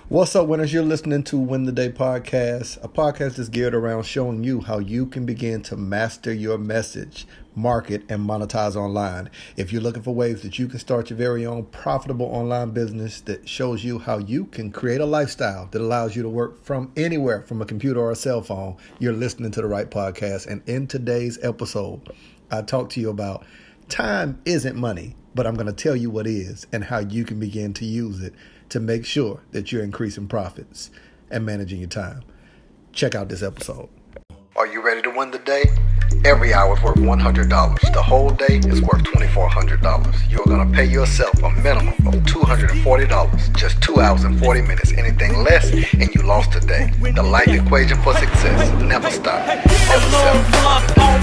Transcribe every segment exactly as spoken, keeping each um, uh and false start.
What's up, winners? You're listening to Win the Day Podcast, a podcast that's geared around showing you how you can begin to master your message, market, and monetize online. If you're looking for ways that you can start your very own profitable online business that shows you how you can create a lifestyle that allows you to work from anywhere, from a computer or a cell phone, you're listening to the right podcast. And in today's episode, I talk to you about time isn't money, but I'm going to tell you what is and how you can begin to use it to make sure that you're increasing profits and managing your time. Check out this episode. Are you ready to win the day? Every hour is worth one hundred dollars. The whole day is worth twenty-four hundred dollars. You're going to pay yourself a minimum of two hundred forty dollars. Just two hours and forty minutes. Anything less and you lost a day. The life equation for success. Never stop. Never settle.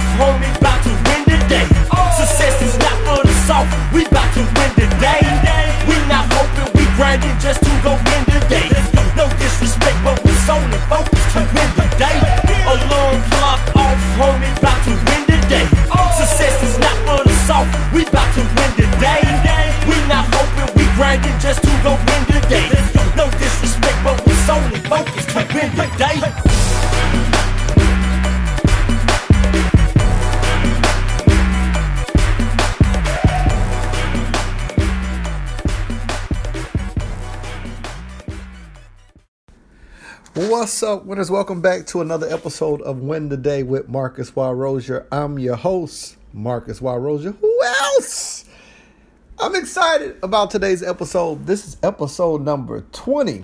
Success is not for the soft. We about to win the day. We not hoping, we grinding just to go win the day. No disrespect, but we solely focused to win the day. Alarm clock off, homie, about to win the day. Success is not for the soft. We about to win the day. We not hoping, we grinding just to go win the day. No disrespect, but we solely focused to win the day. What's up, winners? Welcome back to another episode of Win the Day with Marcus Y. Rozier. I'm your host, Marcus Y. Rozier. Who else? I'm excited about today's episode. This is episode number twenty.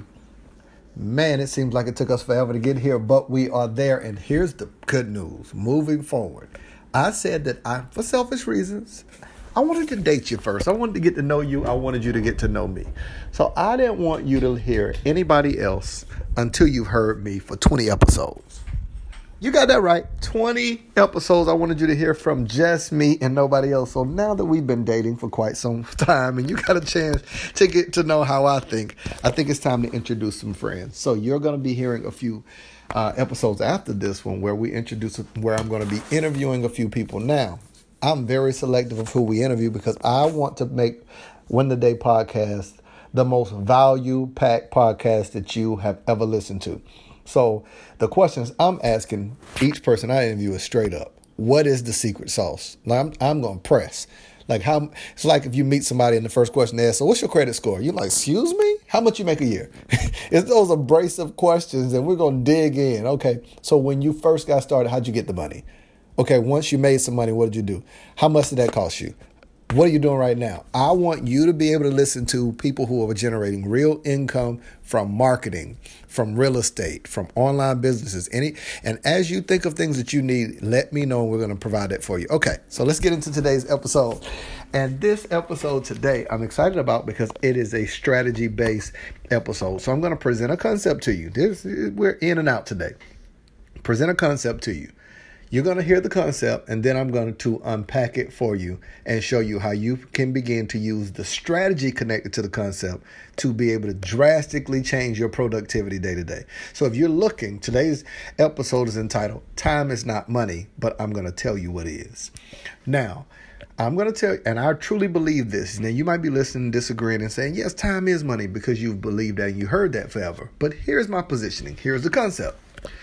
Man, it seems like it took us forever to get here, but we are there. And here's the good news. Moving forward, I said that I, for selfish reasons, I wanted to date you first. I wanted to get to know you. I wanted you to get to know me. So I didn't want you to hear anybody else until you've heard me for twenty episodes. You got that right. twenty episodes. I wanted you to hear from just me and nobody else. So now that we've been dating for quite some time and you got a chance to get to know how I think, I think it's time to introduce some friends. So you're going to be hearing a few uh, episodes after this one where we introduce, where I'm going to be interviewing a few people. Now, I'm very selective of who we interview because I want to make Win the Day podcast the most value-packed podcast that you have ever listened to. So the questions I'm asking each person I interview is straight up. What is the secret sauce? Now, I'm, I'm going to press. Like how it's like if you meet somebody and the first question they ask, so what's your credit score? You're like, excuse me? How much you make a year? It's those abrasive questions and we're going to dig in. Okay, so when you first got started, how'd you get the money? Okay, once you made some money, what did you do? How much did that cost you? What are you doing right now? I want you to be able to listen to people who are generating real income from marketing, from real estate, from online businesses. Any and as you think of things that you need, let me know and we're going to provide that for you. Okay, so let's get into today's episode. And this episode today, I'm excited about because it is a strategy-based episode. So I'm going to present a concept to you. This, we're in and out today. Present a concept to you. You're going to hear the concept, and then I'm going to unpack it for you and show you how you can begin to use the strategy connected to the concept to be able to drastically change your productivity day to day. So if you're looking, today's episode is entitled, Time is Not Money, but I'm going to tell you what is. Now, I'm going to tell you, and I truly believe this. Now, you might be listening, disagreeing, and saying, yes, time is money because you've believed that and you heard that forever. But here's my positioning. Here's the concept.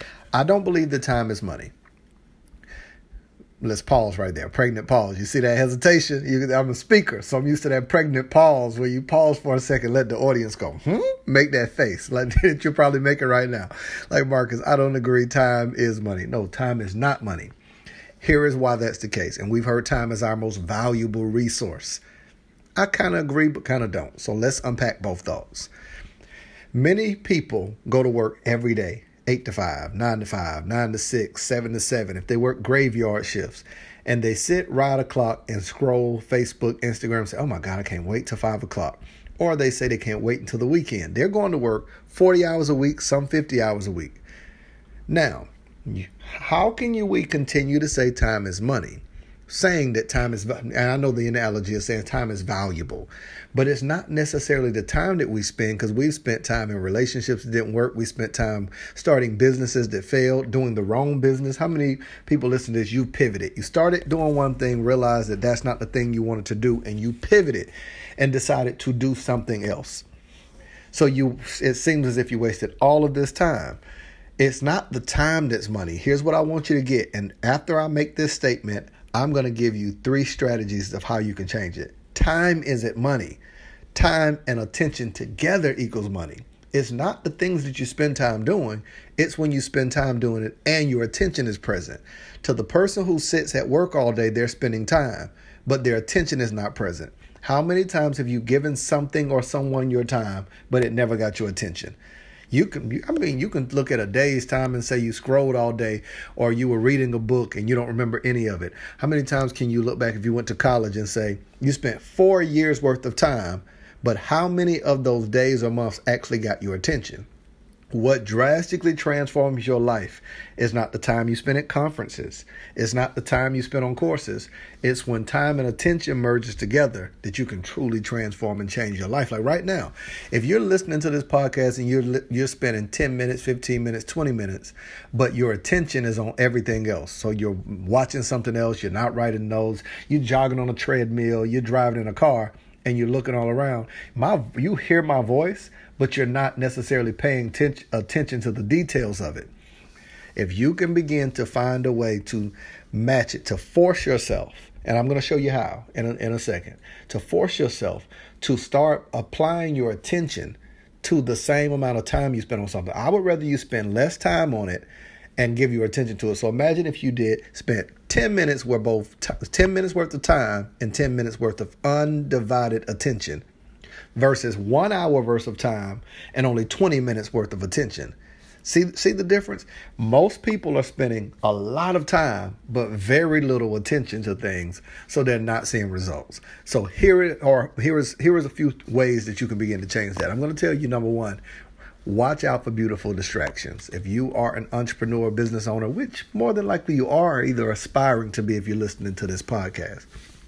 I don't believe that time is money. Let's pause right there. Pregnant pause. You see that hesitation? You, I'm a speaker, so I'm used to that pregnant pause where you pause for a second, let the audience go, hmm? Make that face like that you're probably making right now. Like, Marcus, I don't agree. Time is money. No, time is not money. Here is why that's the case. And we've heard time is our most valuable resource. I kind of agree, but kind of don't. So let's unpack both thoughts. Many people go to work every day. Eight to five, nine to five, nine to six, seven to seven. If they work graveyard shifts and they sit right a clock and scroll Facebook, Instagram, and say, oh my God, I can't wait till five o'clock. Or they say they can't wait until the weekend. They're going to work forty hours a week, some fifty hours a week. Now, how can you we continue to say time is money? Saying that time is, and I know the analogy is saying time is valuable, but it's not necessarily the time that we spend, because we've spent time in relationships that didn't work. We spent time starting businesses that failed, doing the wrong business. How many people listen to this? You pivoted. You started doing one thing, realized that that's not the thing you wanted to do, and you pivoted and decided to do something else. So you, it seems as if you wasted all of this time. It's not the time that's money. Here's what I want you to get. And after I make this statement, I'm going to give you three strategies of how you can change it. Time isn't money. Time and attention together equals money. It's not the things that you spend time doing. It's when you spend time doing it and your attention is present. To the person who sits at work all day, they're spending time, but their attention is not present. How many times have you given something or someone your time, but it never got your attention? You can, I mean, you can look at a day's time and say you scrolled all day, or you were reading a book and you don't remember any of it. How many times can you look back if you went to college and say you spent four years worth of time, but how many of those days or months actually got your attention? What drastically transforms your life is not the time you spend at conferences. It's not the time you spend on courses. It's when time and attention merges together that you can truly transform and change your life. Like right now, if you're listening to this podcast and you're you're spending ten minutes, fifteen minutes, twenty minutes, but your attention is on everything else. So you're watching something else. You're not writing notes. You're jogging on a treadmill. You're driving in a car. And you're looking all around, my you hear my voice, but you're not necessarily paying ten- attention to the details of it. If you can begin to find a way to match it, to force yourself, and I'm going to show you how in a, in a second, to force yourself to start applying your attention to the same amount of time you spend on something. I would rather you spend less time on it and give your attention to it. So imagine if you did spent ten minutes were both t- ten minutes worth of time and ten minutes worth of undivided attention versus one hour worth of time and only twenty minutes worth of attention. See, see the difference? Most people are spending a lot of time, but very little attention to things. So they're not seeing results. So here it, or here is, here is a few ways that you can begin to change that. I'm going to tell you, number one, watch out for beautiful distractions. If you are an entrepreneur, business owner, which more than likely you are either aspiring to be if you're listening to this podcast,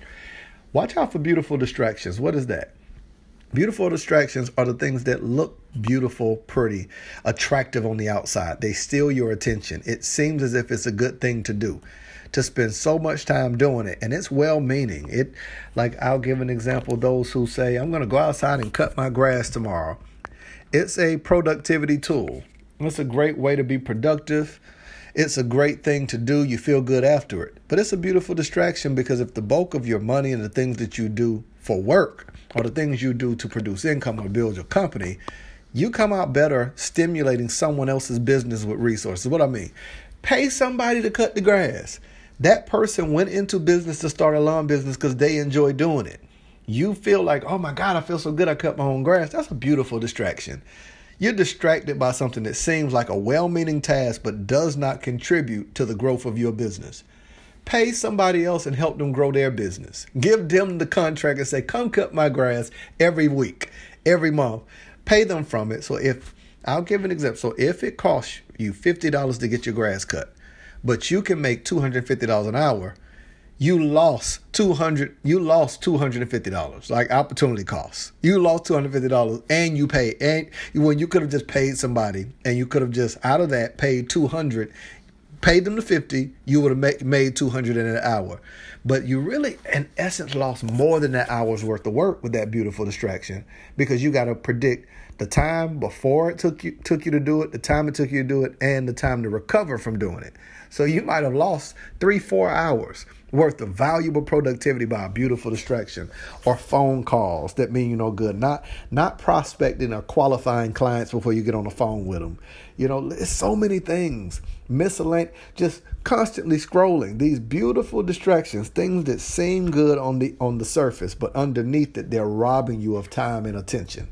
watch out for beautiful distractions. What is that? Beautiful distractions are the things that look beautiful, pretty, attractive on the outside. They steal your attention. It seems as if it's a good thing to do, to spend so much time doing it. And it's well-meaning. It, like I'll give an example, those who say, I'm going to go outside and cut my grass tomorrow. It's a productivity tool. It's a great way to be productive. It's a great thing to do. You feel good after it. But it's a beautiful distraction because if the bulk of your money and the things that you do for work or the things you do to produce income or build your company, you come out better stimulating someone else's business with resources. What I mean, pay somebody to cut the grass. That person went into business to start a lawn business because they enjoy doing it. You feel like, oh my God, I feel so good I cut my own grass. That's a beautiful distraction. You're distracted by something that seems like a well-meaning task but does not contribute to the growth of your business. Pay somebody else and help them grow their business. Give them the contract and say, come cut my grass every week, every month. Pay them from it. So if, I'll give an example. So if it costs you fifty dollars to get your grass cut, but you can make two hundred fifty dollars an hour, You lost two hundred. You lost two hundred and fifty dollars, like opportunity costs. You lost two hundred fifty dollars, and you paid. And when you could have just paid somebody, and you could have just out of that paid two hundred, paid them the fifty. You would have made made two hundred in an hour, but you really, in essence, lost more than that hour's worth of work with that beautiful distraction because you got to predict the time before it took you took you to do it, the time it took you to do it, and the time to recover from doing it. So you might have lost three, four hours worth of valuable productivity by a beautiful distraction, or phone calls that mean you no good. Not not prospecting or qualifying clients before you get on the phone with them. You know, it's so many things. Miscellaneous, just constantly scrolling. These beautiful distractions, things that seem good on the on the surface, but underneath it, they're robbing you of time and attention.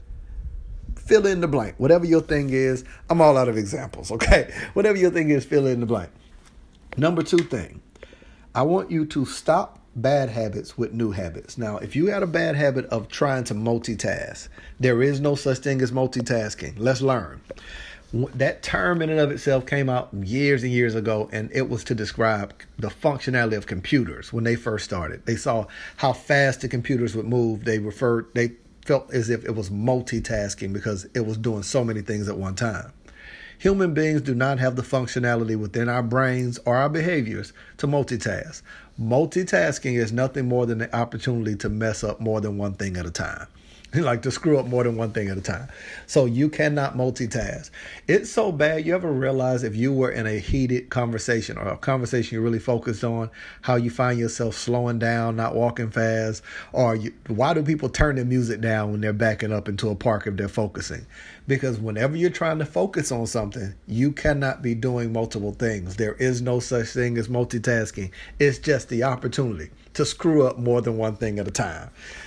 Fill in the blank. Whatever your thing is, I'm all out of examples, okay? Whatever your thing is, fill in the blank. Number two thing, I want you to stop bad habits with new habits. Now, if you had a bad habit of trying to multitask, there is no such thing as multitasking. Let's learn. That term in and of itself came out years and years ago, and it was to describe the functionality of computers when they first started. They saw how fast the computers would move. They referred, they felt as if it was multitasking because it was doing so many things at one time. Human beings do not have the functionality within our brains or our behaviors to multitask. Multitasking is nothing more than the opportunity to mess up more than one thing at a time. like to screw up more than one thing at a time. So you cannot multitask. It's so bad. You ever realize if you were in a heated conversation or a conversation you're really focused on, how you find yourself slowing down, not walking fast, or you, why do people turn their music down when they're backing up into a park if they're focusing? Because whenever you're trying to focus on something, you cannot be doing multiple things. There is no such thing as multitasking. It's just the opportunity to screw up more than one thing at a time.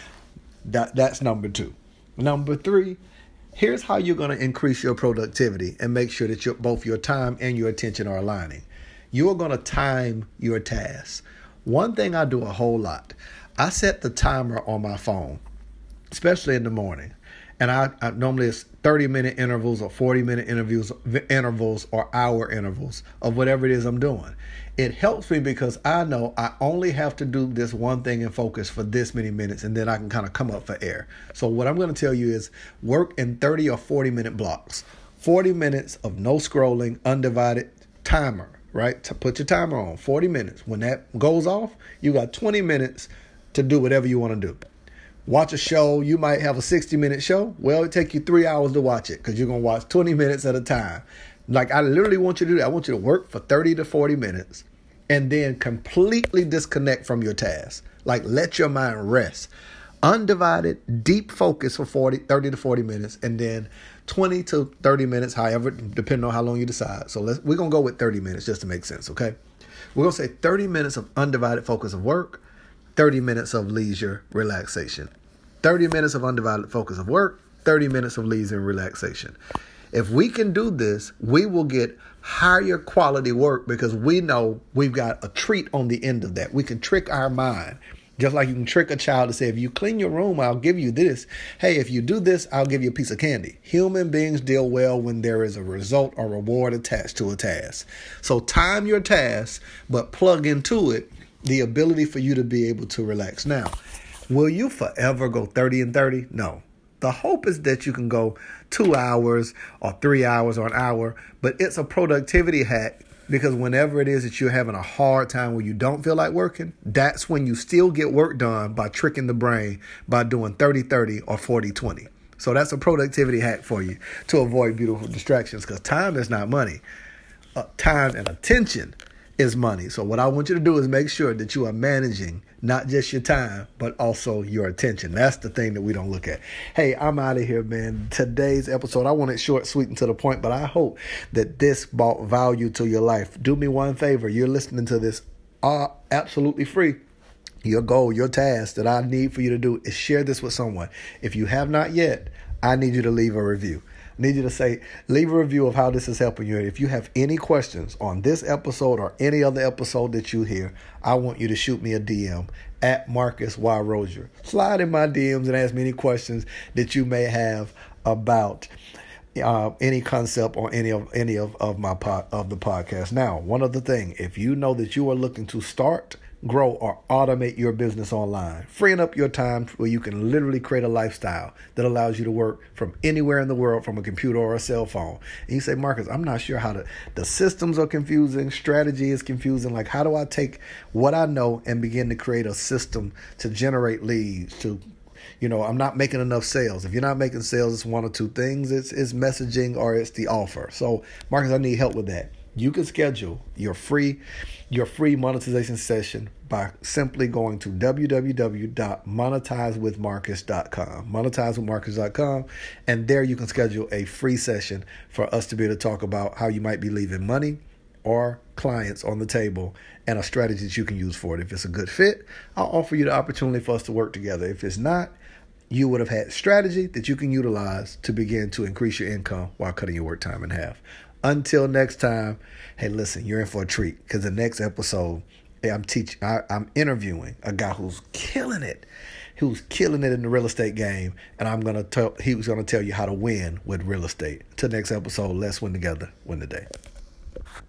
That that's number two. Number three, here's how you're going to increase your productivity and make sure that your, both your time and your attention are aligning. You are going to time your tasks. One thing I do a whole lot, I set the timer on my phone, especially in the morning. And I, I normally it's thirty minute intervals or forty minute interviews, intervals or hour intervals of whatever it is I'm doing. It helps me because I know I only have to do this one thing and focus for this many minutes, and then I can kind of come up for air. So what I'm going to tell you is work in thirty or forty minute blocks. forty minutes of no scrolling, undivided timer, right? To put your timer on, forty minutes. When that goes off, you got twenty minutes to do whatever you want to do. Watch a show. You might have a sixty minute show. Well, it take you three hours to watch it because you're going to watch twenty minutes at a time. Like, I literally want you to do that. I want you to work for thirty to forty minutes and then completely disconnect from your task. Like, let your mind rest. Undivided, deep focus for forty, thirty to forty minutes, and then twenty to thirty minutes, however, depending on how long you decide. So let's, we're going to go with thirty minutes just to make sense, okay? We're going to say thirty minutes of undivided focus of work, thirty minutes of leisure relaxation. thirty minutes of undivided focus of work, thirty minutes of leisure and relaxation. If we can do this, we will get higher quality work because we know we've got a treat on the end of that. We can trick our mind. Just like you can trick a child to say, if you clean your room, I'll give you this. Hey, if you do this, I'll give you a piece of candy. Human beings deal well when there is a result or reward attached to a task. So time your task, but plug into it the ability for you to be able to relax. Now, will you forever go thirty and thirty? No. The hope is that you can go two hours or three hours or an hour, but it's a productivity hack because whenever it is that you're having a hard time where you don't feel like working, that's when you still get work done by tricking the brain by doing thirty thirty or forty twenty. So that's a productivity hack for you to avoid beautiful distractions because time is not money. Uh, time and attention is money. So what I want you to do is make sure that you are managing not just your time, but also your attention. That's the thing that we don't look at. Hey, I'm out of here, man. Today's episode, I want it short, sweet, and to the point, but I hope that this brought value to your life. Do me one favor. You're listening to this uh, absolutely free. Your goal, your task that I need for you to do is share this with someone. If you have not yet, I need you to leave a review. I need you to say, leave a review of how this is helping you. And if you have any questions on this episode or any other episode that you hear, I want you to shoot me a D M at Marcus Y. Rozier. Slide in my D Ms and ask me any questions that you may have about uh, any concept or any of any of, of my pod, of the podcast. Now, one other thing, if you know that you are looking to start, grow, or automate your business online, freeing up your time where you can literally create a lifestyle that allows you to work from anywhere in the world from a computer or a cell phone. And you say, Marcus, I'm not sure how to, the systems are confusing, strategy is confusing. Like, how do I take what I know and begin to create a system to generate leads, to, you know, I'm not making enough sales. If you're not making sales, it's one or two things. It's, it's messaging or it's the offer. So, Marcus, I need help with that. You can schedule your free your free monetization session by simply going to w w w dot monetize with marcus dot com, monetize with marcus dot com, and there you can schedule a free session for us to be able to talk about how you might be leaving money or clients on the table and a strategy that you can use for it. If it's a good fit, I'll offer you the opportunity for us to work together. If it's not, you would have had strategy that you can utilize to begin to increase your income while cutting your work time in half. Until next time, hey, listen, you're in for a treat because the next episode, hey, I'm teaching, I, I'm interviewing a guy who's killing it, who's killing it in the real estate game, and I'm gonna tell, he was gonna tell you how to win with real estate. Until next episode, let's win together, win the day.